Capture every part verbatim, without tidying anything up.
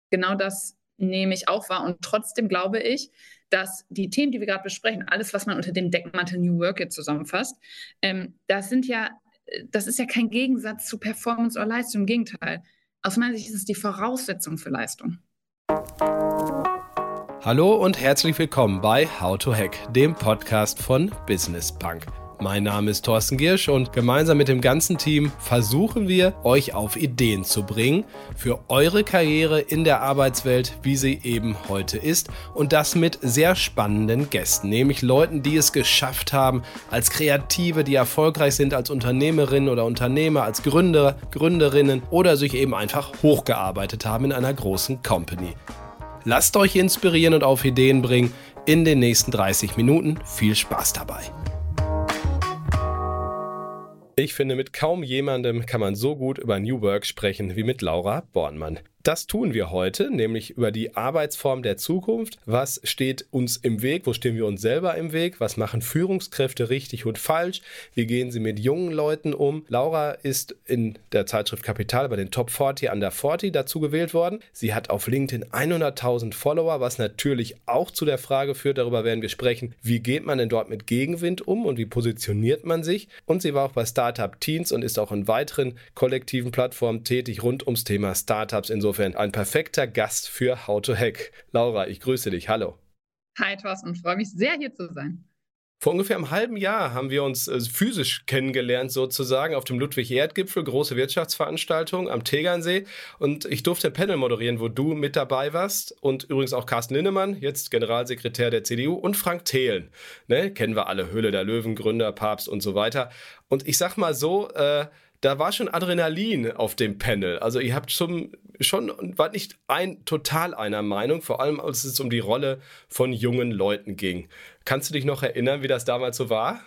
genau das nehme ich auch wahr. Und trotzdem glaube ich, dass die Themen, die wir gerade besprechen, alles, was man unter dem Deckmantel New Work jetzt zusammenfasst, ähm, das sind ja, das ist ja kein Gegensatz zu Performance oder Leistung. Im Gegenteil. Aus meiner Sicht ist es die Voraussetzung für Leistung. Hallo und herzlich willkommen bei How to Hack, dem Podcast von Business Punk. Mein Name ist Thorsten Giersch und gemeinsam mit dem ganzen Team versuchen wir, euch auf Ideen zu bringen für eure Karriere in der Arbeitswelt, wie sie eben heute ist, und das mit sehr spannenden Gästen, nämlich Leuten, die es geschafft haben, als Kreative, die erfolgreich sind als Unternehmerinnen oder Unternehmer, als Gründer, Gründerinnen oder sich eben einfach hochgearbeitet haben in einer großen Company. Lasst euch inspirieren und auf Ideen bringen in den nächsten dreißig Minuten. Viel Spaß dabei. Ich finde, mit kaum jemandem kann man so gut über New Work sprechen wie mit Laura Bornmann. Das tun wir heute, nämlich über die Arbeitsform der Zukunft. Was steht uns im Weg? Wo stehen wir uns selber im Weg? Was machen Führungskräfte richtig und falsch? Wie gehen sie mit jungen Leuten um? Laura ist in der Zeitschrift Kapital bei den Top vierzig Under vierzig dazu gewählt worden. Sie hat auf LinkedIn hunderttausend Follower, was natürlich auch zu der Frage führt, darüber werden wir sprechen, wie geht man denn dort mit Gegenwind um und wie positioniert man sich? Und sie war auch bei Startup Teens und ist auch in weiteren kollektiven Plattformen tätig rund ums Thema Startups. Insofern ein perfekter Gast für How to Hack. Laura, ich grüße dich. Hallo. Hi Thorsten, freue mich sehr, hier zu sein. Vor ungefähr einem halben Jahr haben wir uns äh, physisch kennengelernt, sozusagen, auf dem Ludwig-Erhard-Gipfel, große Wirtschaftsveranstaltung am Tegernsee. Und ich durfte ein Panel moderieren, wo du mit dabei warst. Und übrigens auch Carsten Linnemann, jetzt Generalsekretär der C D U, und Frank Thelen. Ne? Kennen wir alle, Höhle der Löwen, Gründer, Papst und so weiter. Und ich sag mal so, äh, da war schon Adrenalin auf dem Panel. Also ihr habt schon, schon war nicht ein, total einer Meinung, vor allem als es um die Rolle von jungen Leuten ging. Kannst du dich noch erinnern, wie das damals so war?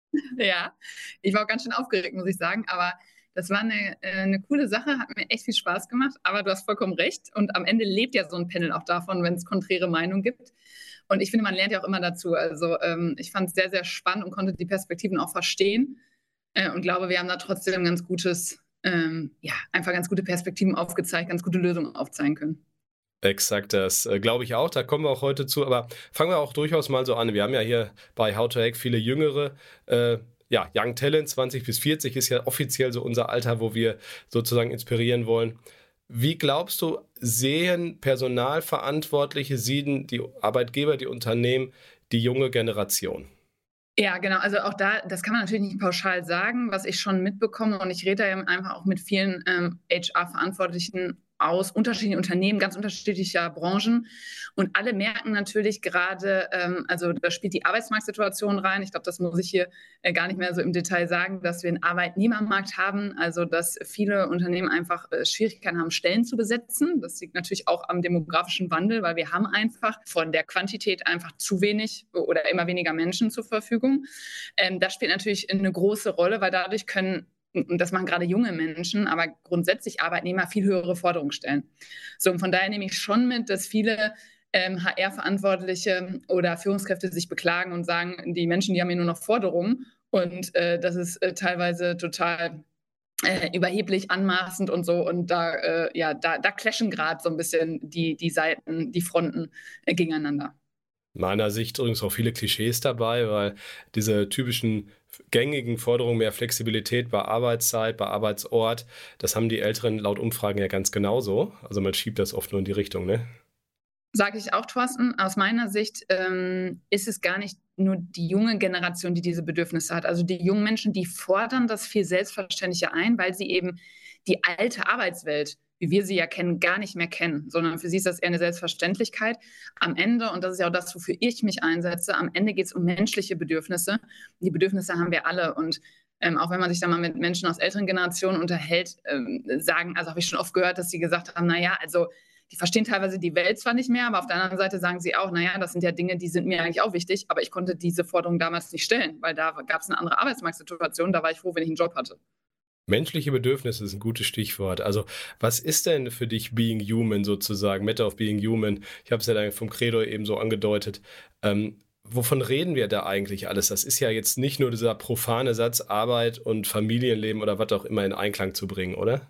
Ja, ich war auch ganz schön aufgeregt, muss ich sagen, aber das war eine, eine coole Sache, hat mir echt viel Spaß gemacht, aber du hast vollkommen recht und am Ende lebt ja so ein Panel auch davon, wenn es konträre Meinungen gibt. Und ich finde, man lernt ja auch immer dazu. Also ähm, ich fand es sehr, sehr spannend und konnte die Perspektiven auch verstehen. Und glaube, wir haben da trotzdem ganz gutes, ähm, ja, einfach ganz gute Perspektiven aufgezeigt, ganz gute Lösungen aufzeigen können. Exakt, das äh, glaube ich auch. Da kommen wir auch heute zu. Aber fangen wir auch durchaus mal so an. Wir haben ja hier bei How to Hack viele Jüngere, äh, ja, Young Talent, zwanzig bis vierzig ist ja offiziell so unser Alter, wo wir sozusagen inspirieren wollen. Wie glaubst du, sehen Personalverantwortliche, sehen die Arbeitgeber, die Unternehmen, die junge Generation? Ja, genau. Also auch da, das kann man natürlich nicht pauschal sagen, was ich schon mitbekomme. Und ich rede da ja einfach auch mit vielen ähm, H R-Verantwortlichen aus unterschiedlichen Unternehmen, ganz unterschiedlicher Branchen. Und alle merken natürlich gerade, ähm, also da spielt die Arbeitsmarktsituation rein. Ich glaube, das muss ich hier äh, gar nicht mehr so im Detail sagen, dass wir einen Arbeitnehmermarkt haben, also dass viele Unternehmen einfach äh, Schwierigkeiten haben, Stellen zu besetzen. Das liegt natürlich auch am demografischen Wandel, weil wir haben einfach von der Quantität einfach zu wenig oder immer weniger Menschen zur Verfügung. Ähm, das spielt natürlich eine große Rolle, weil dadurch können, und das machen gerade junge Menschen, aber grundsätzlich Arbeitnehmer viel höhere Forderungen stellen. So, und von daher nehme ich schon mit, dass viele ähm, H R-Verantwortliche oder Führungskräfte sich beklagen und sagen, die Menschen, die haben hier nur noch Forderungen und äh, das ist äh, teilweise total äh, überheblich, anmaßend und so. Und da, äh, ja, da, da clashen gerade so ein bisschen die, die Seiten, die Fronten äh, gegeneinander. Meiner Sicht übrigens auch viele Klischees dabei, weil diese typischen gängigen Forderungen, mehr Flexibilität bei Arbeitszeit, bei Arbeitsort, das haben die Älteren laut Umfragen ja ganz genauso. Also man schiebt das oft nur in die Richtung, ne? Sage ich auch, Thorsten, aus meiner Sicht ähm, ist es gar nicht nur die junge Generation, die diese Bedürfnisse hat. Also die jungen Menschen, die fordern das viel selbstverständlicher ein, weil sie eben die alte Arbeitswelt, wie wir sie ja kennen, gar nicht mehr kennen, sondern für sie ist das eher eine Selbstverständlichkeit. Am Ende, und das ist ja auch das, wofür ich mich einsetze, am Ende geht es um menschliche Bedürfnisse. Die Bedürfnisse haben wir alle und ähm, auch wenn man sich da mal mit Menschen aus älteren Generationen unterhält, ähm, sagen, also habe ich schon oft gehört, dass sie gesagt haben, naja, also die verstehen teilweise die Welt zwar nicht mehr, aber auf der anderen Seite sagen sie auch, naja, das sind ja Dinge, die sind mir eigentlich auch wichtig, aber ich konnte diese Forderung damals nicht stellen, weil da gab es eine andere Arbeitsmarktsituation, da war ich froh, wenn ich einen Job hatte. Menschliche Bedürfnisse ist ein gutes Stichwort. Also was ist denn für dich Being Human sozusagen, Matter of Being Human? Ich habe es ja dann vom Credo eben so angedeutet. Ähm, wovon reden wir da eigentlich alles? Das ist ja jetzt nicht nur dieser profane Satz, Arbeit und Familienleben oder was auch immer in Einklang zu bringen, oder?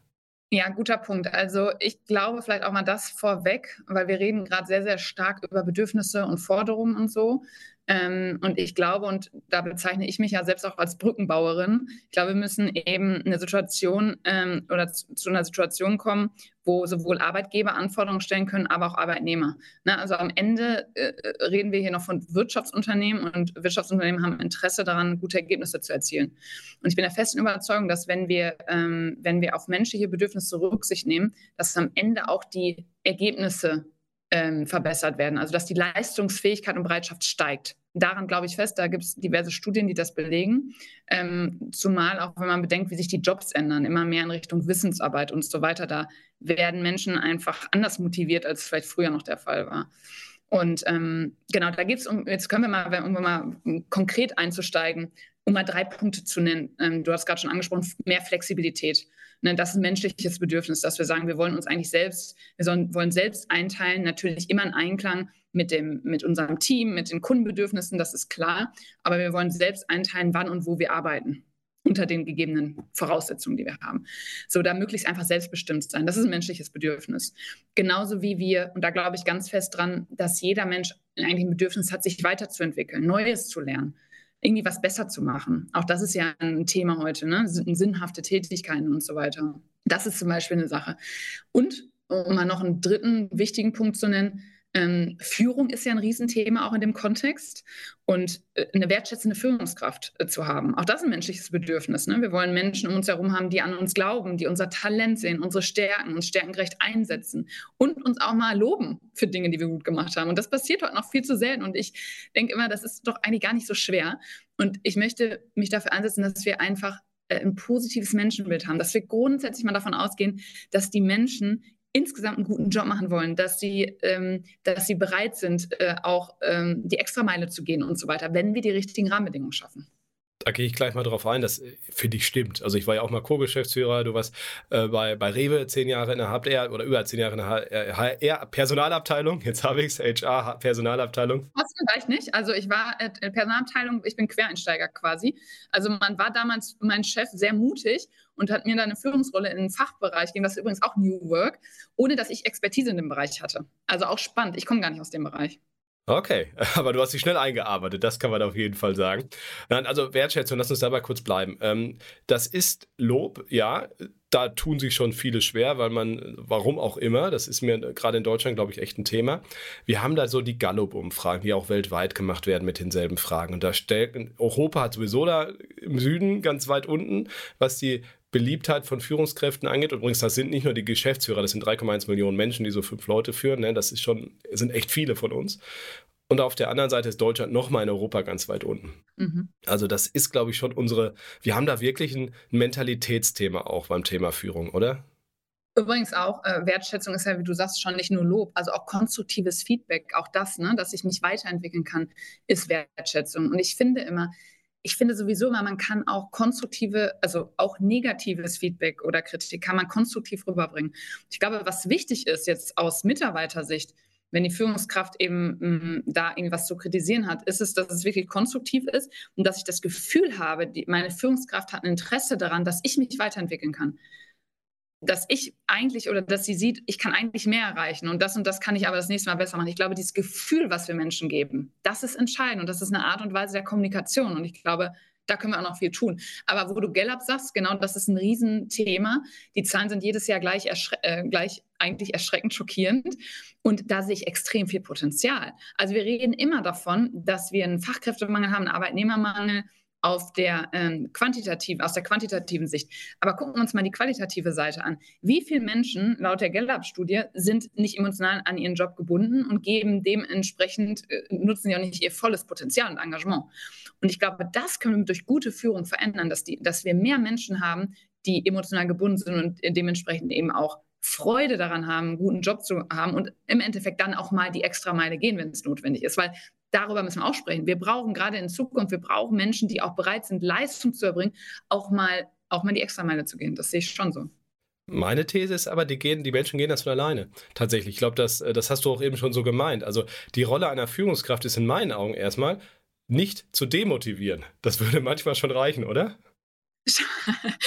Ja, guter Punkt. Also ich glaube vielleicht auch mal das vorweg, weil wir reden gerade sehr, sehr stark über Bedürfnisse und Forderungen und so. Ähm, und ich glaube, und da bezeichne ich mich ja selbst auch als Brückenbauerin, ich glaube, wir müssen eben eine Situation ähm, oder zu, zu einer Situation kommen, wo sowohl Arbeitgeber Anforderungen stellen können, aber auch Arbeitnehmer. Ne? Also am Ende äh, reden wir hier noch von Wirtschaftsunternehmen und Wirtschaftsunternehmen haben Interesse daran, gute Ergebnisse zu erzielen. Und ich bin der festen Überzeugung, dass wenn wir, ähm, wenn wir auf menschliche Bedürfnisse Rücksicht nehmen, dass am Ende auch die Ergebnisse ähm, verbessert werden. Also dass die Leistungsfähigkeit und Bereitschaft steigt. Daran glaube ich fest, da gibt es diverse Studien, die das belegen. Ähm, zumal auch, wenn man bedenkt, wie sich die Jobs ändern, immer mehr in Richtung Wissensarbeit und so weiter. Da werden Menschen einfach anders motiviert, als es vielleicht früher noch der Fall war. Und ähm, genau, da geht es um, jetzt können wir mal, um mal konkret einzusteigen, um mal drei Punkte zu nennen. Ähm, du hast gerade schon angesprochen, mehr Flexibilität. Ne, das ist ein menschliches Bedürfnis, dass wir sagen, wir wollen uns eigentlich selbst, wir sollen, wollen selbst einteilen, natürlich immer in Einklang mit, dem, mit unserem Team, mit den Kundenbedürfnissen, das ist klar. Aber wir wollen selbst einteilen, wann und wo wir arbeiten, unter den gegebenen Voraussetzungen, die wir haben. So, da möglichst einfach selbstbestimmt sein. Das ist ein menschliches Bedürfnis. Genauso wie wir, und da glaube ich ganz fest dran, dass jeder Mensch eigentlich ein Bedürfnis hat, sich weiterzuentwickeln, Neues zu lernen, irgendwie was besser zu machen. Auch das ist ja ein Thema heute, ne? Sinnhafte Tätigkeiten und so weiter. Das ist zum Beispiel eine Sache. Und um mal noch einen dritten wichtigen Punkt zu nennen, ähm, Führung ist ja ein Riesenthema auch in dem Kontext und äh, eine wertschätzende Führungskraft äh, zu haben. Auch das ist ein menschliches Bedürfnis. Ne? Wir wollen Menschen um uns herum haben, die an uns glauben, die unser Talent sehen, unsere Stärken, uns stärkengerecht einsetzen und uns auch mal loben für Dinge, die wir gut gemacht haben. Und das passiert heute noch viel zu selten. Und ich denke immer, das ist doch eigentlich gar nicht so schwer. Und ich möchte mich dafür einsetzen, dass wir einfach äh, ein positives Menschenbild haben, dass wir grundsätzlich mal davon ausgehen, dass die Menschen insgesamt einen guten Job machen wollen, dass sie, ähm, dass sie bereit sind, äh, auch ähm, die Extrameile zu gehen und so weiter, wenn wir die richtigen Rahmenbedingungen schaffen. Da gehe ich gleich mal drauf ein, das finde ich stimmt. Also ich war ja auch mal Co-Geschäftsführer, du warst äh, bei, bei Rewe zehn Jahre in der H R oder über zehn Jahre in der H R-Personalabteilung, jetzt habe ich es, H R-Personalabteilung. Das vielleicht nicht, also ich war äh, Personalabteilung, ich bin Quereinsteiger quasi. Also man war damals mein Chef sehr mutig und hat mir dann eine Führungsrolle in den Fachbereich gegeben, das ist übrigens auch New Work, ohne dass ich Expertise in dem Bereich hatte. Also auch spannend, ich komme gar nicht aus dem Bereich. Okay, aber du hast dich schnell eingearbeitet, das kann man auf jeden Fall sagen. Nein, also Wertschätzung, lass uns dabei kurz bleiben. Ähm, das ist Lob, ja, da tun sich schon viele schwer, weil man, warum auch immer, das ist mir gerade in Deutschland, glaube ich, echt ein Thema. Wir haben da so die Gallup-Umfragen, die auch weltweit gemacht werden mit denselben Fragen. Und da stellt, Europa hat sowieso da im Süden ganz weit unten, was die Beliebtheit von Führungskräften angeht. Übrigens, das sind nicht nur die Geschäftsführer, das sind drei Komma eins Millionen Menschen, die so fünf Leute führen. Ne? Das ist schon, sind echt viele von uns. Und auf der anderen Seite ist Deutschland nochmal in Europa ganz weit unten. Mhm. Also das ist, glaube ich, schon unsere, wir haben da wirklich ein Mentalitätsthema auch beim Thema Führung, oder? Übrigens auch, äh, Wertschätzung ist ja, wie du sagst, schon nicht nur Lob, also auch konstruktives Feedback, auch das, ne, dass ich mich weiterentwickeln kann, ist Wertschätzung. Und ich finde immer, ich finde sowieso immer, man kann auch konstruktive, also auch negatives Feedback oder Kritik kann man konstruktiv rüberbringen. Ich glaube, was wichtig ist jetzt aus Mitarbeitersicht, wenn die Führungskraft eben mh, da irgendwas zu kritisieren hat, ist es, dass es wirklich konstruktiv ist und dass ich das Gefühl habe, die, meine Führungskraft hat ein Interesse daran, dass ich mich weiterentwickeln kann. Dass ich eigentlich oder dass sie sieht, ich kann eigentlich mehr erreichen und das und das kann ich aber das nächste Mal besser machen. Ich glaube, dieses Gefühl, was wir Menschen geben, das ist entscheidend und das ist eine Art und Weise der Kommunikation und ich glaube, da können wir auch noch viel tun. Aber wo du Gallup sagst, genau, das ist ein Riesenthema. Die Zahlen sind jedes Jahr gleich, äh, gleich eigentlich erschreckend schockierend und da sehe ich extrem viel Potenzial. Also wir reden immer davon, dass wir einen Fachkräftemangel haben, einen Arbeitnehmermangel, auf der, ähm, quantitativen, aus der quantitativen Sicht. Aber gucken wir uns mal die qualitative Seite an. Wie viele Menschen, laut der Gallup-Studie, sind nicht emotional an ihren Job gebunden und geben dementsprechend, äh, nutzen sie auch nicht ihr volles Potenzial und Engagement. Und ich glaube, das können wir durch gute Führung verändern, dass, die, dass wir mehr Menschen haben, die emotional gebunden sind und dementsprechend eben auch Freude daran haben, einen guten Job zu haben und im Endeffekt dann auch mal die Extrameile gehen, wenn es notwendig ist. Weil darüber müssen wir auch sprechen. Wir brauchen gerade in Zukunft, wir brauchen Menschen, die auch bereit sind, Leistung zu erbringen, auch mal, auch mal die Extrameile zu gehen. Das sehe ich schon so. Meine These ist aber, die, gehen, die Menschen gehen das von alleine. Tatsächlich, ich glaube, das, das hast du auch eben schon so gemeint. Also die Rolle einer Führungskraft ist in meinen Augen erstmal, nicht zu demotivieren. Das würde manchmal schon reichen, oder?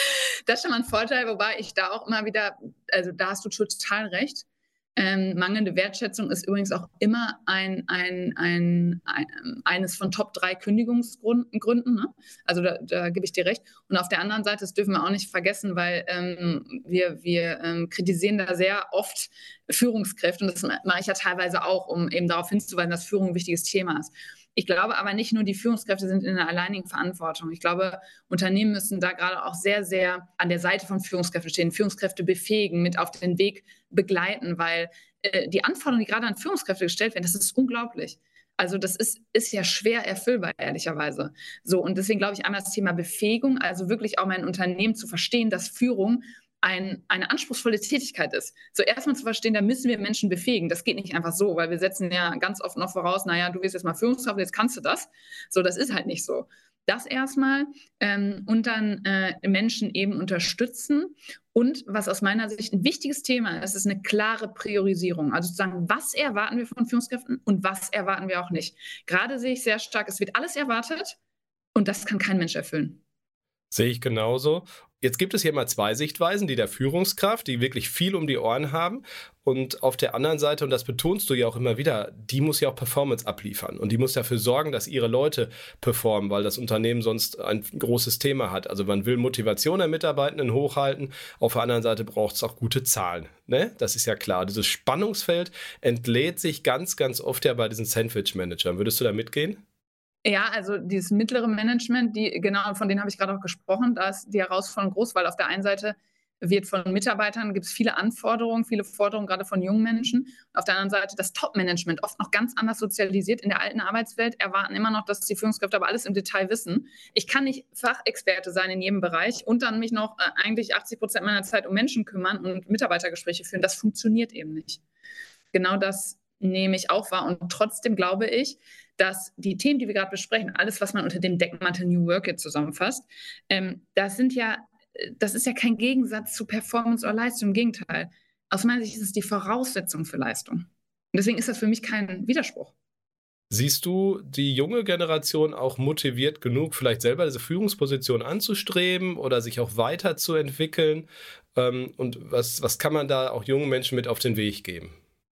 Das ist schon mal ein Vorteil, wobei ich da auch immer wieder, also da hast du total recht. Ähm, mangelnde Wertschätzung ist übrigens auch immer ein, ein, ein, ein eines von Top drei Kündigungsgründen. Gründen, ne? Also da, da gebe ich dir recht. Und auf der anderen Seite, das dürfen wir auch nicht vergessen, weil ähm, wir, wir ähm, kritisieren da sehr oft Führungskräfte. Und das mache ich ja teilweise auch, um eben darauf hinzuweisen, dass Führung ein wichtiges Thema ist. Ich glaube aber nicht nur die Führungskräfte sind in der alleinigen Verantwortung. Ich glaube, Unternehmen müssen da gerade auch sehr, sehr an der Seite von Führungskräften stehen, Führungskräfte befähigen, mit auf den Weg begleiten, weil äh, die Anforderungen, die gerade an Führungskräfte gestellt werden, das ist unglaublich. Also das ist, ist ja schwer erfüllbar, ehrlicherweise. So, und deswegen glaube ich einmal das Thema Befähigung, also wirklich auch mein Unternehmen zu verstehen, dass Führung ein, eine anspruchsvolle Tätigkeit ist. So erstmal zu verstehen, da müssen wir Menschen befähigen. Das geht nicht einfach so, weil wir setzen ja ganz oft noch voraus, naja, du wirst jetzt mal Führungskraft, jetzt kannst du das. So, das ist halt nicht so. Das erstmal ähm, und dann äh, Menschen eben unterstützen. Und was aus meiner Sicht ein wichtiges Thema ist, ist eine klare Priorisierung. Also zu sagen, was erwarten wir von Führungskräften und was erwarten wir auch nicht. Gerade sehe ich sehr stark, es wird alles erwartet und das kann kein Mensch erfüllen. Sehe ich genauso. Jetzt gibt es hier mal zwei Sichtweisen, die der Führungskraft, die wirklich viel um die Ohren haben. Und auf der anderen Seite, und das betonst du ja auch immer wieder, die muss ja auch Performance abliefern. Und die muss dafür sorgen, dass ihre Leute performen, weil das Unternehmen sonst ein großes Thema hat. Also man will Motivation der Mitarbeitenden hochhalten. Auf der anderen Seite braucht es auch gute Zahlen. Ne? Das ist ja klar. Dieses Spannungsfeld entlädt sich ganz, ganz oft ja bei diesen Sandwich-Managern. Würdest du da mitgehen? Ja, also dieses mittlere Management, die, genau, von denen habe ich gerade auch gesprochen, da ist die Herausforderung groß, weil auf der einen Seite wird von Mitarbeitern, gibt es viele Anforderungen, viele Forderungen, gerade von jungen Menschen. Auf der anderen Seite das Top-Management, oft noch ganz anders sozialisiert. In der alten Arbeitswelt erwarten immer noch, dass die Führungskräfte aber alles im Detail wissen. Ich kann nicht Fachexperte sein in jedem Bereich und dann mich noch äh, eigentlich achtzig Prozent meiner Zeit um Menschen kümmern und Mitarbeitergespräche führen. Das funktioniert eben nicht. Genau das nehme ich auch wahr. Und trotzdem glaube ich, dass die Themen, die wir gerade besprechen, alles, was man unter dem Deckmantel New Work jetzt zusammenfasst, ähm, das sind ja, das ist ja kein Gegensatz zu Performance oder Leistung. Im Gegenteil. Aus meiner Sicht ist es die Voraussetzung für Leistung. Und deswegen ist das für mich kein Widerspruch. Siehst du die junge Generation auch motiviert genug, vielleicht selber diese Führungsposition anzustreben oder sich auch weiterzuentwickeln? Ähm, und was, was kann man da auch jungen Menschen mit auf den Weg geben?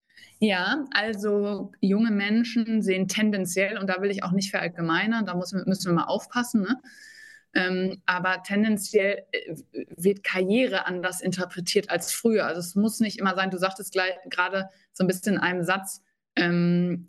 Ja, also junge Menschen sehen tendenziell, und da will ich auch nicht verallgemeinern, da muss, müssen wir mal aufpassen, ne? Ähm, aber tendenziell äh, wird Karriere anders interpretiert als früher. Also es muss nicht immer sein, du sagtest gleich, gerade so ein bisschen in einem Satz, ähm,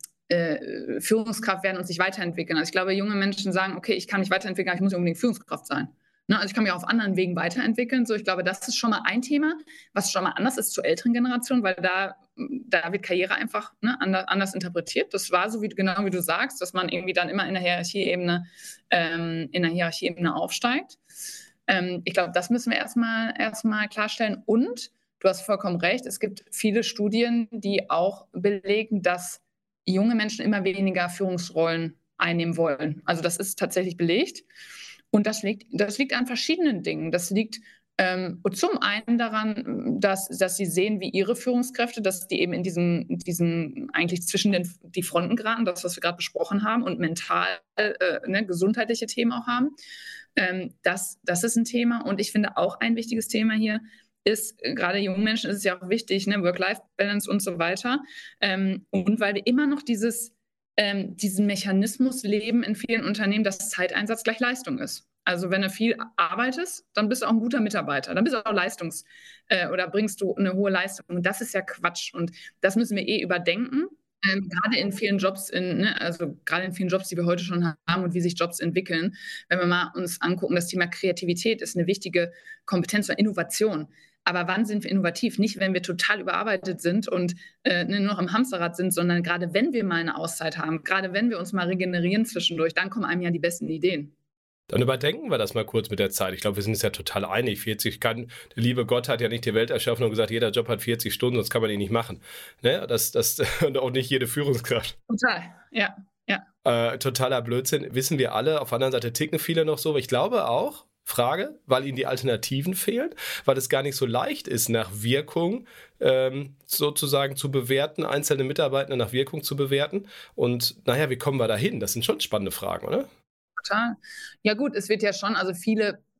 äh, Führungskraft werden und sich weiterentwickeln. Also ich glaube, junge Menschen sagen, okay, ich kann mich weiterentwickeln, aber ich muss nicht unbedingt Führungskraft sein. Ne? Also ich kann mich auch auf anderen Wegen weiterentwickeln. So, ich glaube, das ist schon mal ein Thema, was schon mal anders ist zur älteren Generation, weil da, da wird Karriere einfach ne, anders, anders interpretiert. Das war so, wie, genau wie du sagst, dass man irgendwie dann immer in der Hierarchieebene, ähm, in der Hierarchieebene aufsteigt. Ähm, ich glaube, das müssen wir erstmal erstmal klarstellen. Und du hast vollkommen recht, es gibt viele Studien, die auch belegen, dass junge Menschen immer weniger Führungsrollen einnehmen wollen. Also das ist tatsächlich belegt. Und das liegt, das liegt an verschiedenen Dingen. Das liegt ähm, zum einen daran, dass, dass sie sehen, wie ihre Führungskräfte, dass die eben in diesem, diesem eigentlich zwischen den die Fronten geraten, das, was wir gerade besprochen haben, und mental äh, ne, gesundheitliche Themen auch haben. Ähm, das, das ist ein Thema. Und ich finde auch ein wichtiges Thema hier ist, äh, gerade jungen Menschen ist es ja auch wichtig, ne, Work-Life-Balance und so weiter. Ähm, und weil wir immer noch dieses ähm, diesen Mechanismus leben in vielen Unternehmen, dass Zeiteinsatz gleich Leistung ist. Also wenn du viel arbeitest, dann bist du auch ein guter Mitarbeiter. Dann bist du auch leistungs- äh, oder bringst du eine hohe Leistung. Und das ist ja Quatsch. Und das müssen wir eh überdenken. Ähm, gerade in vielen Jobs, in, ne, also gerade in vielen Jobs, die wir heute schon haben und wie sich Jobs entwickeln. Wenn wir mal uns angucken, das Thema Kreativität ist eine wichtige Kompetenz oder Innovation. Aber wann sind wir innovativ? Nicht, wenn wir total überarbeitet sind und äh, nur noch im Hamsterrad sind, sondern gerade wenn wir mal eine Auszeit haben, gerade wenn wir uns mal regenerieren zwischendurch, dann kommen einem ja die besten Ideen. Dann überdenken wir das mal kurz mit der Zeit. Ich glaube, wir sind uns ja total einig. vierzig kann, der liebe Gott hat ja nicht die Welt erschaffen und gesagt, jeder Job hat vierzig Stunden, sonst kann man ihn nicht machen. Ne? Das, das, und auch nicht jede Führungskraft. Total, ja. ja. Äh, totaler Blödsinn, wissen wir alle. Auf der anderen Seite ticken viele noch so. Aber ich glaube auch, Frage, weil ihnen die Alternativen fehlen, weil es gar nicht so leicht ist, nach Wirkung ähm, sozusagen zu bewerten, einzelne Mitarbeiter nach Wirkung zu bewerten. Und naja, wie kommen wir da hin? Das sind schon spannende Fragen, oder? Total. Ja gut, es wird ja schon, also viele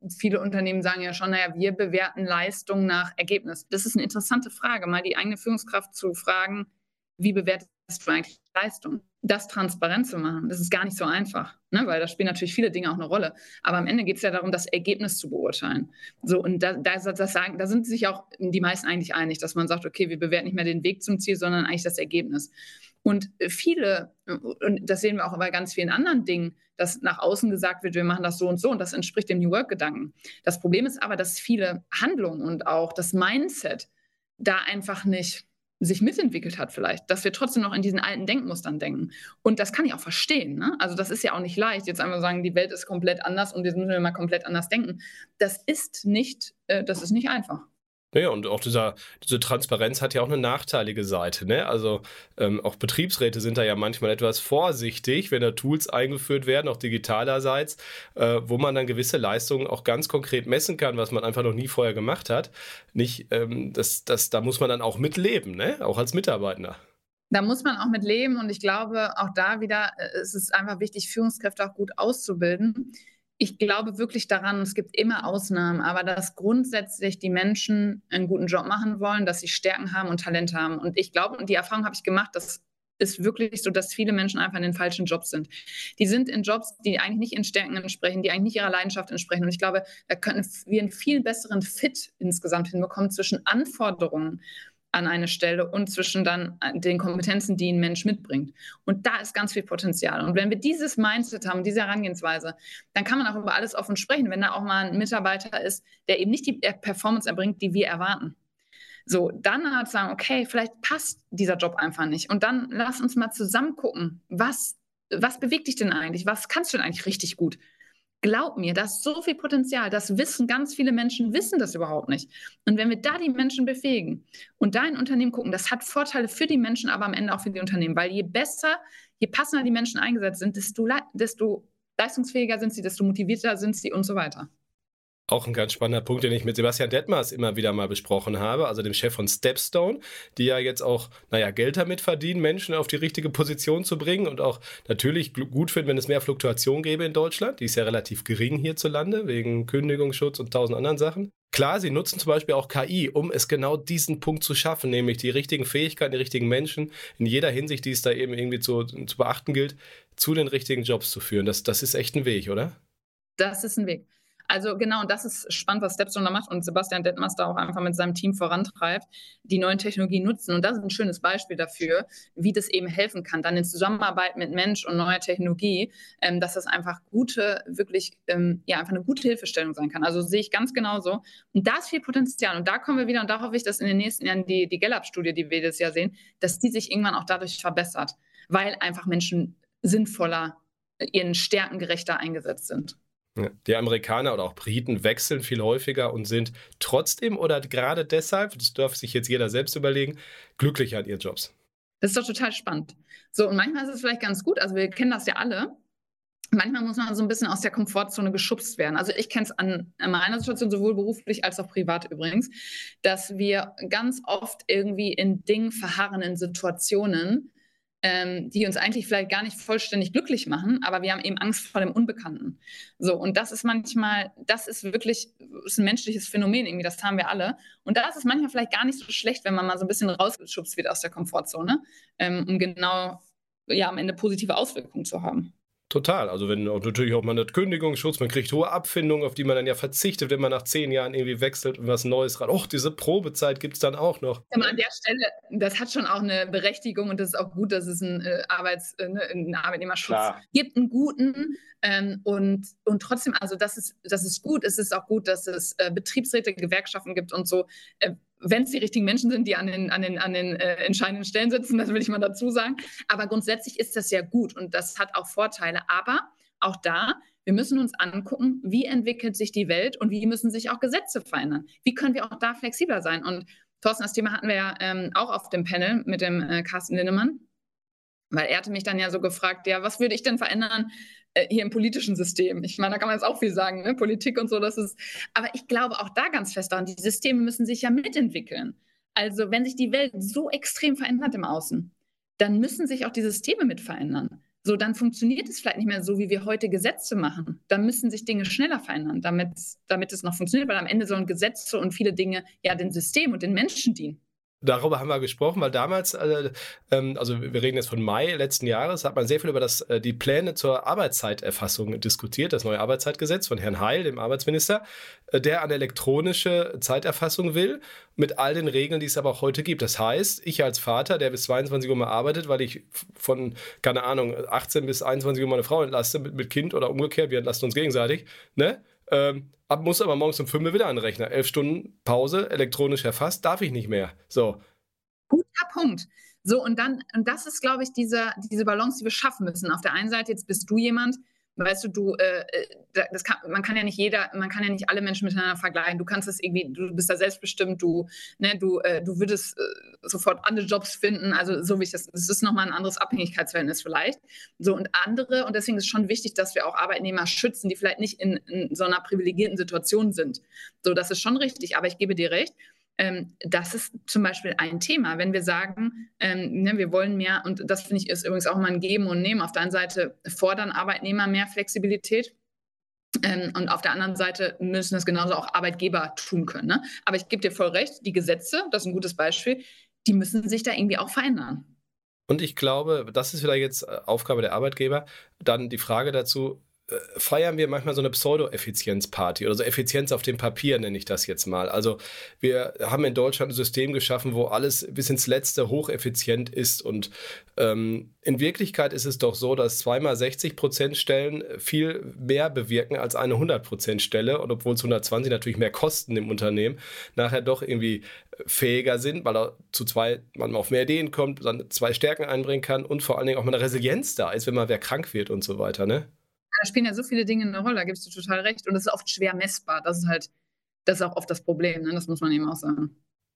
viele Unternehmen sagen ja schon, naja, wir bewerten Leistung nach Ergebnis. Das ist eine interessante Frage, mal die eigene Führungskraft zu fragen, wie bewertest du eigentlich Leistung? Das transparent zu machen, das ist gar nicht so einfach, ne? Weil da spielen natürlich viele Dinge auch eine Rolle. Aber am Ende geht es ja darum, das Ergebnis zu beurteilen. So, und da, da, das sagen, da sind sich auch die meisten eigentlich einig, dass man sagt, okay, wir bewerten nicht mehr den Weg zum Ziel, sondern eigentlich das Ergebnis. Und viele, und das sehen wir auch bei ganz vielen anderen Dingen, dass nach außen gesagt wird, wir machen das so und so und das entspricht dem New Work-Gedanken. Das Problem ist aber, dass viele Handlungen und auch das Mindset da einfach nicht sich mitentwickelt hat vielleicht, dass wir trotzdem noch in diesen alten Denkmustern denken. Und das kann ich auch verstehen, ne? Also das ist ja auch nicht leicht, jetzt einfach sagen, die Welt ist komplett anders und jetzt müssen wir mal komplett anders denken. Das ist nicht, äh, das ist nicht einfach. Naja, und auch dieser, diese Transparenz hat ja auch eine nachteilige Seite, ne? Also ähm, auch Betriebsräte sind da ja manchmal etwas vorsichtig, wenn da Tools eingeführt werden, auch digitalerseits, äh, wo man dann gewisse Leistungen auch ganz konkret messen kann, was man einfach noch nie vorher gemacht hat. Nicht, ähm, das, das, da muss man dann auch mitleben, ne? Auch als Mitarbeiter. Da muss man auch mit leben und ich glaube, auch da wieder äh, es ist einfach wichtig, Führungskräfte auch gut auszubilden. Ich glaube wirklich daran, es gibt immer Ausnahmen, aber dass grundsätzlich die Menschen einen guten Job machen wollen, dass sie Stärken haben und Talente haben. Und ich glaube, und die Erfahrung habe ich gemacht, das ist wirklich so, dass viele Menschen einfach in den falschen Jobs sind. Die sind in Jobs, die eigentlich nicht ihren Stärken entsprechen, die eigentlich nicht ihrer Leidenschaft entsprechen. Und ich glaube, da könnten wir einen viel besseren Fit insgesamt hinbekommen zwischen Anforderungen an eine Stelle und zwischen dann den Kompetenzen, die ein Mensch mitbringt. Und da ist ganz viel Potenzial. Und wenn wir dieses Mindset haben, diese Herangehensweise, dann kann man auch über alles offen sprechen, wenn da auch mal ein Mitarbeiter ist, der eben nicht die Performance erbringt, die wir erwarten. So, dann halt sagen, okay, vielleicht passt dieser Job einfach nicht. Und dann lass uns mal zusammen gucken, was, was bewegt dich denn eigentlich? Was kannst du denn eigentlich richtig gut? Glaub mir, da ist so viel Potenzial. Das wissen ganz viele Menschen, wissen das überhaupt nicht. Und wenn wir da die Menschen befähigen und da in Unternehmen gucken, das hat Vorteile für die Menschen, aber am Ende auch für die Unternehmen. Weil je besser, je passender die Menschen eingesetzt sind, desto, desto leistungsfähiger sind sie, desto motivierter sind sie und so weiter. Auch ein ganz spannender Punkt, den ich mit Sebastian Detmers immer wieder mal besprochen habe, also dem Chef von Stepstone, die ja jetzt auch, naja, Geld damit verdienen, Menschen auf die richtige Position zu bringen und auch natürlich gut finden, wenn es mehr Fluktuation gäbe in Deutschland. Die ist ja relativ gering hierzulande, wegen Kündigungsschutz und tausend anderen Sachen. Klar, sie nutzen zum Beispiel auch K I, um es genau diesen Punkt zu schaffen, nämlich die richtigen Fähigkeiten, die richtigen Menschen in jeder Hinsicht, die es da eben irgendwie zu, zu beachten gilt, zu den richtigen Jobs zu führen. Das, das ist echt ein Weg, oder? Das ist ein Weg. Also genau, und das ist spannend, was Stepstone da macht und Sebastian Detmers da auch einfach mit seinem Team vorantreibt, die neuen Technologien nutzen. Und das ist ein schönes Beispiel dafür, wie das eben helfen kann, dann in Zusammenarbeit mit Mensch und neuer Technologie, ähm, dass das einfach gute, wirklich, ähm, ja, einfach eine gute Hilfestellung sein kann. Also sehe ich ganz genauso. Und da ist viel Potenzial. Und da kommen wir wieder, und da hoffe ich, dass in den nächsten Jahren die, die Gallup-Studie, die wir das Jahr sehen, dass die sich irgendwann auch dadurch verbessert, weil einfach Menschen sinnvoller, ihren Stärken gerechter eingesetzt sind. Ja, die Amerikaner oder auch Briten wechseln viel häufiger und sind trotzdem oder gerade deshalb, das darf sich jetzt jeder selbst überlegen, glücklicher an ihren Jobs. Das ist doch total spannend. So, und manchmal ist es vielleicht ganz gut, also wir kennen das ja alle, manchmal muss man so ein bisschen aus der Komfortzone geschubst werden. Also ich kenne es an meiner Situation, sowohl beruflich als auch privat übrigens, dass wir ganz oft irgendwie in Dingen verharren, in Situationen, Ähm, die uns eigentlich vielleicht gar nicht vollständig glücklich machen, aber wir haben eben Angst vor dem Unbekannten. So, und das ist manchmal, das ist wirklich, ist ein menschliches Phänomen irgendwie, das haben wir alle. Und da ist es manchmal vielleicht gar nicht so schlecht, wenn man mal so ein bisschen rausgeschubst wird aus der Komfortzone, ähm, um genau, ja, am Ende positive Auswirkungen zu haben. Total. Also wenn auch natürlich auch man hat Kündigungsschutz, man kriegt hohe Abfindungen, auf die man dann ja verzichtet, wenn man nach zehn Jahren irgendwie wechselt und was Neues ran. Och, diese Probezeit gibt es dann auch noch. An der Stelle, das hat schon auch eine Berechtigung und das ist auch gut, dass es einen, äh, Arbeits-, äh, einen Arbeitnehmerschutz Klar. gibt, einen guten. Ähm, und, und trotzdem, also das ist, das ist gut. Es ist auch gut, dass es äh, Betriebsräte, Gewerkschaften gibt und so. Äh, wenn es die richtigen Menschen sind, die an den, an den, an den äh, entscheidenden Stellen sitzen, das will ich mal dazu sagen. Aber grundsätzlich ist das ja gut und das hat auch Vorteile. Aber auch da, wir müssen uns angucken, wie entwickelt sich die Welt und wie müssen sich auch Gesetze verändern. Wie können wir auch da flexibler sein? Und Thorsten, das Thema hatten wir ja ähm, auch auf dem Panel mit dem äh, Carsten Linnemann, weil er hatte mich dann ja so gefragt, ja, was würde ich denn verändern äh, hier im politischen System? Ich meine, da kann man jetzt auch viel sagen, ne? Politik und so, das ist, aber ich glaube auch da ganz fest daran, die Systeme müssen sich ja mitentwickeln. Also wenn sich die Welt so extrem verändert im Außen, dann müssen sich auch die Systeme mit verändern. so dann funktioniert es vielleicht nicht mehr so, wie wir heute Gesetze machen. Da müssen sich Dinge schneller verändern, damit, damit es noch funktioniert, weil am Ende sollen Gesetze und viele Dinge ja dem System und den Menschen dienen. Darüber haben wir gesprochen, weil damals, äh, ähm, also wir reden jetzt von Mai letzten Jahres, hat man sehr viel über das, äh, die Pläne zur Arbeitszeiterfassung diskutiert, das neue Arbeitszeitgesetz von Herrn Heil, dem Arbeitsminister, äh, der eine elektronische Zeiterfassung will, mit all den Regeln, die es aber auch heute gibt. Das heißt, ich als Vater, der bis zweiundzwanzig Uhr mal arbeitet, weil ich von, keine Ahnung, achtzehn bis einundzwanzig Uhr meine Frau entlaste mit, mit Kind oder umgekehrt, wir entlasten uns gegenseitig, ne? Ähm, ab muss aber morgens um fünf Uhr wieder an den Rechner. Elf Stunden Pause, elektronisch erfasst, darf ich nicht mehr. So. Guter Punkt. So, und dann, und das ist, glaube ich, diese, diese Balance, die wir schaffen müssen. Auf der einen Seite, jetzt bist du jemand, weißt du, du, äh, das kann, man kann ja nicht jeder, man kann ja nicht alle Menschen miteinander vergleichen. Du kannst es irgendwie, du bist da selbstbestimmt, du, ne, du, äh, du würdest äh, sofort andere Jobs finden. Also so wie ich das, das ist nochmal ein anderes Abhängigkeitsverhältnis vielleicht. So, und andere, und deswegen ist es schon wichtig, dass wir auch Arbeitnehmer schützen, die vielleicht nicht in, in so einer privilegierten Situation sind. So, das ist schon richtig, aber ich gebe dir recht. Ähm, das ist zum Beispiel ein Thema, wenn wir sagen, ähm, ne, wir wollen mehr, und das finde ich ist übrigens auch mal ein Geben und Nehmen. Auf der einen Seite fordern Arbeitnehmer mehr Flexibilität ähm, und auf der anderen Seite müssen das genauso auch Arbeitgeber tun können. Ne? Aber ich gebe dir voll recht, die Gesetze, das ist ein gutes Beispiel, die müssen sich da irgendwie auch verändern. Und ich glaube, das ist vielleicht jetzt Aufgabe der Arbeitgeber, dann die Frage dazu, feiern wir manchmal so eine Pseudo-Effizienz-Party oder so Effizienz auf dem Papier, nenne ich das jetzt mal. Also wir haben in Deutschland ein System geschaffen, wo alles bis ins Letzte hocheffizient ist und ähm, in Wirklichkeit ist es doch so, dass zweimal sechzig Prozent Stellen viel mehr bewirken als eine hundert Prozent Stelle und obwohl es hundertzwanzig natürlich mehr kosten im Unternehmen, nachher doch irgendwie fähiger sind, weil er zu zwei, man auf mehr Ideen kommt, dann zwei Stärken einbringen kann und vor allen Dingen auch mal eine Resilienz da ist, wenn mal wer krank wird und so weiter, ne? Da spielen ja so viele Dinge eine Rolle, da gibst du total recht. Und das ist oft schwer messbar. Das ist halt, das ist auch oft das Problem, ne? Das muss man eben auch sagen.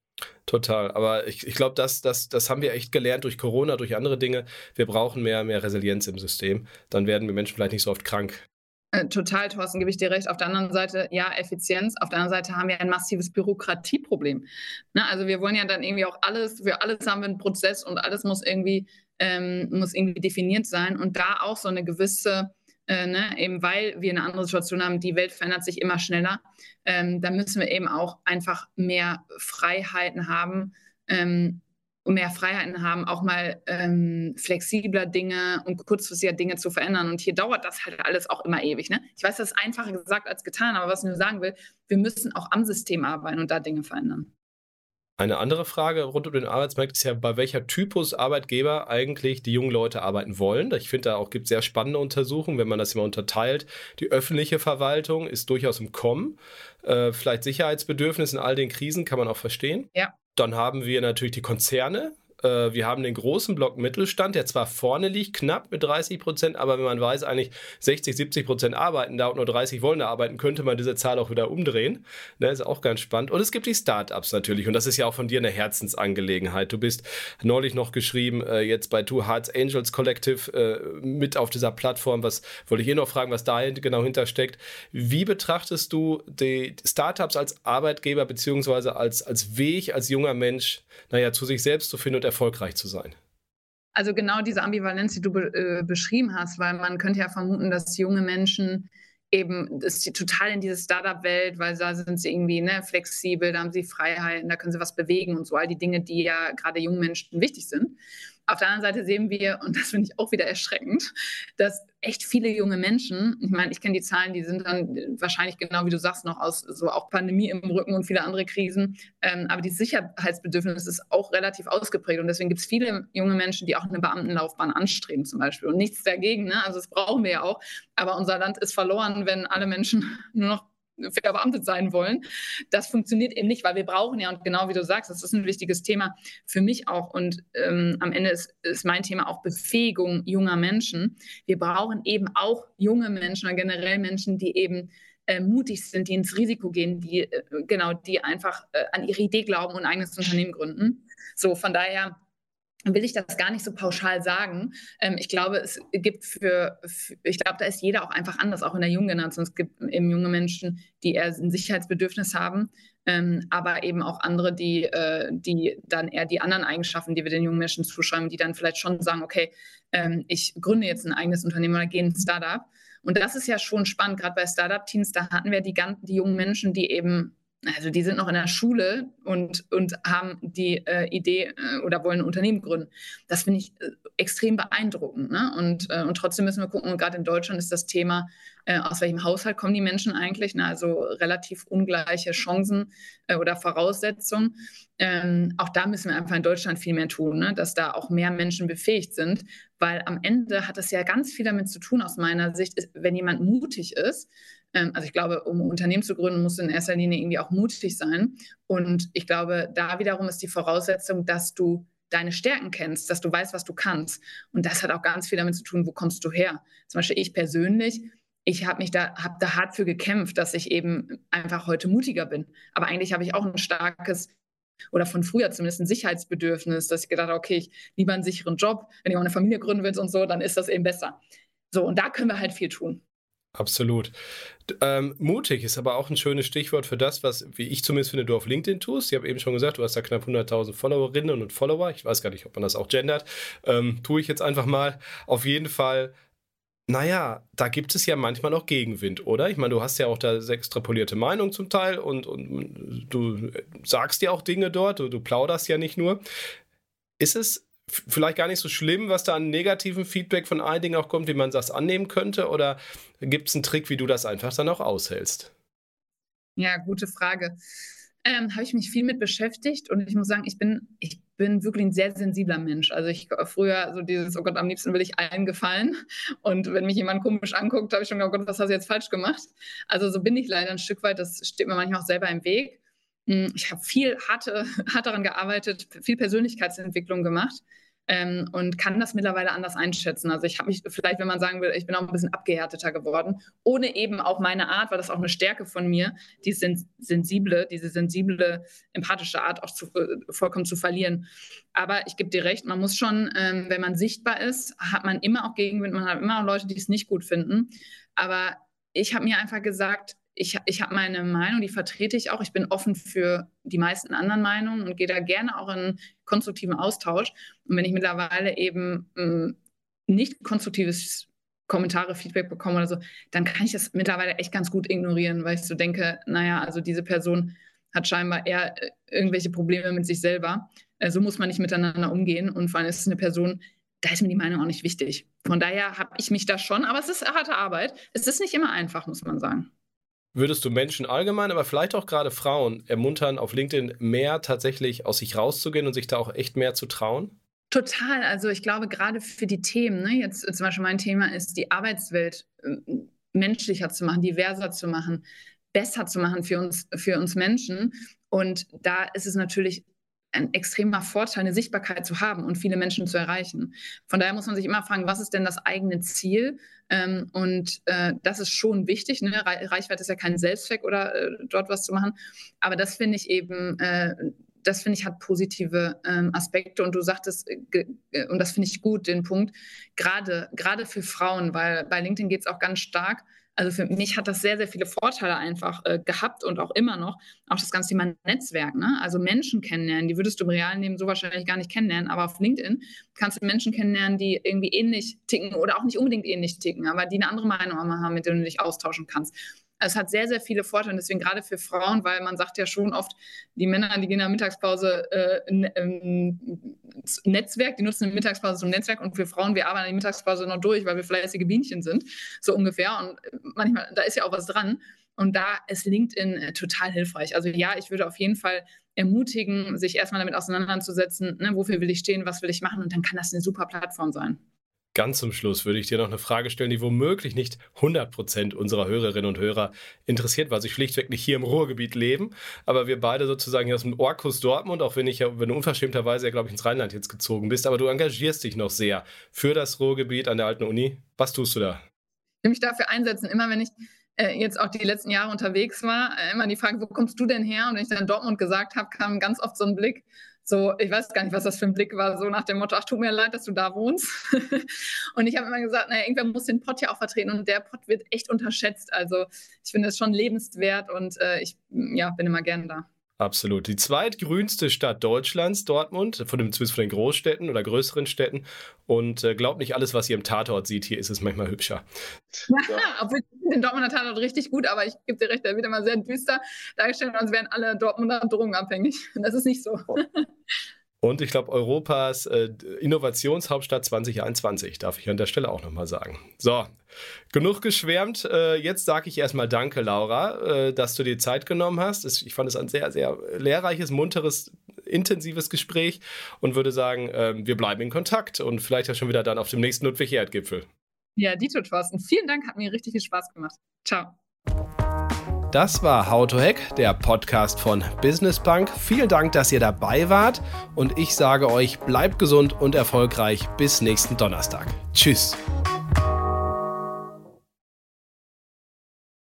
Total. Aber ich, ich glaube, das, das, das haben wir echt gelernt durch Corona, durch andere Dinge. Wir brauchen mehr, mehr Resilienz im System. Dann werden wir Menschen vielleicht nicht so oft krank. Äh, total, Thorsten, gebe ich dir recht. Auf der anderen Seite, ja, Effizienz. Auf der anderen Seite haben wir ein massives Bürokratieproblem. Ne? Also wir wollen ja dann irgendwie auch alles, für alles haben wir einen Prozess und alles muss irgendwie, ähm, muss irgendwie definiert sein. Und da auch so eine gewisse Äh, ne, eben weil wir eine andere Situation haben, die Welt verändert sich immer schneller, ähm, da müssen wir eben auch einfach mehr Freiheiten haben, ähm, mehr Freiheiten haben, auch mal ähm, flexibler Dinge und kurzfristiger Dinge zu verändern. Und hier dauert das halt alles auch immer ewig. Ne? Ich weiß, das ist einfacher gesagt als getan, aber was ich nur sagen will, wir müssen auch am System arbeiten und da Dinge verändern. Eine andere Frage rund um den Arbeitsmarkt ist ja, bei welcher Typus Arbeitgeber eigentlich die jungen Leute arbeiten wollen. Ich finde, da auch gibt es sehr spannende Untersuchungen, wenn man das immer unterteilt. Die öffentliche Verwaltung ist durchaus im Kommen. Äh, vielleicht Sicherheitsbedürfnis in all den Krisen kann man auch verstehen. Ja. Dann haben wir natürlich die Konzerne. Wir haben den großen Block Mittelstand, der zwar vorne liegt, knapp mit dreißig Prozent, aber wenn man weiß, eigentlich sechzig, siebzig Prozent arbeiten da und nur dreißig wollen da arbeiten, könnte man diese Zahl auch wieder umdrehen. Das ist auch ganz spannend. Und es gibt die Start-ups natürlich und das ist ja auch von dir eine Herzensangelegenheit. Du bist neulich noch geschrieben, jetzt bei Two Hearts Angels Collective mit auf dieser Plattform. Was wollte ich hier noch fragen, was da genau hintersteckt? Wie betrachtest du die Start-ups als Arbeitgeber beziehungsweise als, als Weg, als junger Mensch, naja, zu sich selbst zu finden und erfolgreich zu sein? Also genau diese Ambivalenz, die du be äh, beschrieben hast, weil man könnte ja vermuten, dass junge Menschen eben das ist total in diese Startup-Welt, weil da sind sie irgendwie ne, flexibel, da haben sie Freiheiten, da können sie was bewegen und so, all die Dinge, die ja gerade jungen Menschen wichtig sind. Auf der anderen Seite sehen wir, und das finde ich auch wieder erschreckend, dass echt viele junge Menschen, ich meine, ich kenne die Zahlen, die sind dann wahrscheinlich genau wie du sagst, noch aus so auch Pandemie im Rücken und viele andere Krisen, ähm, aber die Sicherheitsbedürfnis ist auch relativ ausgeprägt und deswegen gibt es viele junge Menschen, die auch eine Beamtenlaufbahn anstreben zum Beispiel und nichts dagegen, ne? Also das brauchen wir ja auch, aber unser Land ist verloren, wenn alle Menschen nur noch verbeamtet sein wollen. Das funktioniert eben nicht, weil wir brauchen ja, und genau wie du sagst, das ist ein wichtiges Thema für mich auch und ähm, am Ende ist, ist mein Thema auch Befähigung junger Menschen. Wir brauchen eben auch junge Menschen oder generell Menschen, die eben äh, mutig sind, die ins Risiko gehen, die äh, genau, die einfach äh, an ihre Idee glauben und ein eigenes Unternehmen gründen. So, von daher will ich das gar nicht so pauschal sagen. Ähm, ich glaube, es gibt für, für ich glaube, da ist jeder auch einfach anders, auch in der jungen Generation. Es gibt eben junge Menschen, die eher ein Sicherheitsbedürfnis haben, ähm, aber eben auch andere, die, äh, die dann eher die anderen Eigenschaften, die wir den jungen Menschen zuschreiben, die dann vielleicht schon sagen, okay, ähm, ich gründe jetzt ein eigenes Unternehmen oder gehe in ein Startup. Und das ist ja schon spannend, gerade bei Startup-Teams, da hatten wir die, ganzen, die jungen Menschen, die eben also die sind noch in der Schule und, und haben die äh, Idee äh, oder wollen ein Unternehmen gründen. Das finde ich äh, extrem beeindruckend. Ne? Und, äh, und trotzdem müssen wir gucken, und gerade in Deutschland ist das Thema, äh, aus welchem Haushalt kommen die Menschen eigentlich? Ne? Also relativ ungleiche Chancen äh, oder Voraussetzungen. Ähm, auch da müssen wir einfach in Deutschland viel mehr tun, ne? Dass da auch mehr Menschen befähigt sind, weil am Ende hat das ja ganz viel damit zu tun, aus meiner Sicht, ist, wenn jemand mutig ist. Also ich glaube, um ein Unternehmen zu gründen, musst du in erster Linie irgendwie auch mutig sein. Und ich glaube, da wiederum ist die Voraussetzung, dass du deine Stärken kennst, dass du weißt, was du kannst. Und das hat auch ganz viel damit zu tun, wo kommst du her. Zum Beispiel ich persönlich, ich habe mich da, habe da hart für gekämpft, dass ich eben einfach heute mutiger bin. Aber eigentlich habe ich auch ein starkes oder von früher zumindest ein Sicherheitsbedürfnis, dass ich gedacht habe, okay, ich lieber einen sicheren Job, wenn ich auch eine Familie gründen will und so, dann ist das eben besser. So, und da können wir halt viel tun. Absolut. Ähm, mutig ist aber auch ein schönes Stichwort für das, was, wie ich zumindest finde, du auf LinkedIn tust. Ich habe eben schon gesagt, du hast da knapp hunderttausend Followerinnen und Follower. Ich weiß gar nicht, ob man das auch gendert. Ähm, tue ich jetzt einfach mal. Auf jeden Fall, naja, da gibt es ja manchmal noch Gegenwind, oder? Ich meine, du hast ja auch da extrapolierte Meinung zum Teil und, und du sagst ja auch Dinge dort, du, du plauderst ja nicht nur. Ist es vielleicht gar nicht so schlimm, was da an negativen Feedback von einigen auch kommt, wie man das annehmen könnte? Oder gibt es einen Trick, wie du das einfach dann auch aushältst? Ja, gute Frage. Ähm, habe ich mich viel mit beschäftigt und ich muss sagen, ich bin, ich bin wirklich ein sehr sensibler Mensch. Also ich früher so dieses, oh Gott, am liebsten will ich allen gefallen. Und wenn mich jemand komisch anguckt, habe ich schon gedacht, oh Gott, was hast du jetzt falsch gemacht? Also so bin ich leider ein Stück weit, das steht mir manchmal auch selber im Weg. Ich habe viel harte, hart daran gearbeitet, viel Persönlichkeitsentwicklung gemacht. Ähm, und kann das mittlerweile anders einschätzen. Also ich habe mich vielleicht, wenn man sagen will, ich bin auch ein bisschen abgehärteter geworden, ohne eben auch meine Art, weil das auch eine Stärke von mir, die sensible, diese sensible, empathische Art auch zu, äh, vollkommen zu verlieren. Aber ich gebe dir recht, man muss schon, ähm, wenn man sichtbar ist, hat man immer auch Gegenwind, man hat immer auch Leute, die es nicht gut finden. Aber ich habe mir einfach gesagt, ich, ich habe meine Meinung, die vertrete ich auch. Ich bin offen für die meisten anderen Meinungen und gehe da gerne auch in konstruktiven Austausch. Und wenn ich mittlerweile eben mh, nicht konstruktives Kommentare, Feedback bekomme oder so, dann kann ich das mittlerweile echt ganz gut ignorieren, weil ich so denke, naja, also diese Person hat scheinbar eher äh, irgendwelche Probleme mit sich selber. Äh, so muss man nicht miteinander umgehen. Und vor allem ist es eine Person, da ist mir die Meinung auch nicht wichtig. Von daher habe ich mich da schon, aber es ist harte Arbeit. Es ist nicht immer einfach, muss man sagen. Würdest du Menschen allgemein, aber vielleicht auch gerade Frauen ermuntern, auf LinkedIn mehr tatsächlich aus sich rauszugehen und sich da auch echt mehr zu trauen? Total. Also ich glaube, gerade für die Themen, ne, jetzt zum Beispiel mein Thema ist, die Arbeitswelt äh, menschlicher zu machen, diverser zu machen, besser zu machen für uns, für uns Menschen. Und da ist es natürlich ein extremer Vorteil, eine Sichtbarkeit zu haben und viele Menschen zu erreichen. Von daher muss man sich immer fragen, was ist denn das eigene Ziel? Ähm, und äh, das ist schon wichtig. Ne? Reichweite ist ja kein Selbstzweck oder äh, dort was zu machen. Aber das finde ich eben, äh, das finde ich hat positive ähm, Aspekte. Und du sagtest, äh, äh, und das finde ich gut, den Punkt, gerade gerade für Frauen, weil bei LinkedIn geht es auch ganz stark. Also für mich hat das sehr, sehr viele Vorteile einfach äh, gehabt und auch immer noch. Auch das ganze Thema Netzwerk, ne? Also Menschen kennenlernen, die würdest du im realen Leben so wahrscheinlich gar nicht kennenlernen. Aber auf LinkedIn kannst du Menschen kennenlernen, die irgendwie ähnlich ticken oder auch nicht unbedingt ähnlich ticken, aber die eine andere Meinung haben, mit denen du dich austauschen kannst. Es hat sehr, sehr viele Vorteile, deswegen gerade für Frauen, weil man sagt ja schon oft, die Männer, die gehen in der Mittagspause äh, ähm, Netzwerk, die nutzen die Mittagspause zum Netzwerk und wir Frauen, wir arbeiten die Mittagspause noch durch, weil wir fleißige Bienchen sind, so ungefähr. Und manchmal, da ist ja auch was dran. Und da ist LinkedIn äh, total hilfreich. Also ja, ich würde auf jeden Fall ermutigen, sich erstmal damit auseinanderzusetzen, ne, wofür will ich stehen, was will ich machen und dann kann das eine super Plattform sein. Ganz zum Schluss würde ich dir noch eine Frage stellen, die womöglich nicht hundert Prozent unserer Hörerinnen und Hörer interessiert, weil sie schlichtweg nicht hier im Ruhrgebiet leben. Aber wir beide sozusagen hier aus dem Orkus Dortmund, auch wenn ich ja, wenn du unverschämterweise ja, glaube ich, ins Rheinland jetzt gezogen bist, aber du engagierst dich noch sehr für das Ruhrgebiet an der Alten Uni. Was tust du da? Ich will mich dafür einsetzen, immer wenn ich äh, jetzt auch die letzten Jahre unterwegs war, äh, immer die Frage, wo kommst du denn her? Und wenn ich dann Dortmund gesagt habe, kam ganz oft so ein Blick so, ich weiß gar nicht, was das für ein Blick war, so nach dem Motto, ach, tut mir leid, dass du da wohnst. Und ich habe immer gesagt, naja, irgendwer muss den Pott ja auch vertreten und der Pott wird echt unterschätzt. Also ich finde es schon lebenswert und äh, ich ja, bin immer gerne da. Absolut. Die zweitgrünste Stadt Deutschlands, Dortmund, von dem, zumindest von den Großstädten oder größeren Städten. Und äh, glaubt nicht alles, was ihr im Tatort sieht. Hier ist es manchmal hübscher. Ja, obwohl ich finde den Dortmunder Tatort richtig gut, aber ich gebe dir recht, der wird immer sehr düster dargestellt, als wären alle Dortmunder drogenabhängig. Das ist nicht so. Und ich glaube, Europas äh, Innovationshauptstadt zwanzig einundzwanzig, darf ich an der Stelle auch nochmal sagen. So, genug geschwärmt. Äh, jetzt sage ich erstmal danke, Laura, äh, dass du dir Zeit genommen hast. Ich fand es ein sehr, sehr lehrreiches, munteres, intensives Gespräch und würde sagen, äh, wir bleiben in Kontakt und vielleicht ja schon wieder dann auf dem nächsten Ludwig-Erhard-Gipfel. Ja, Dito, Thorsten. Vielen Dank, hat mir richtig viel Spaß gemacht. Ciao. Das war How to Hack, der Podcast von Business Punk. Vielen Dank, dass ihr dabei wart und ich sage euch, bleibt gesund und erfolgreich bis nächsten Donnerstag. Tschüss.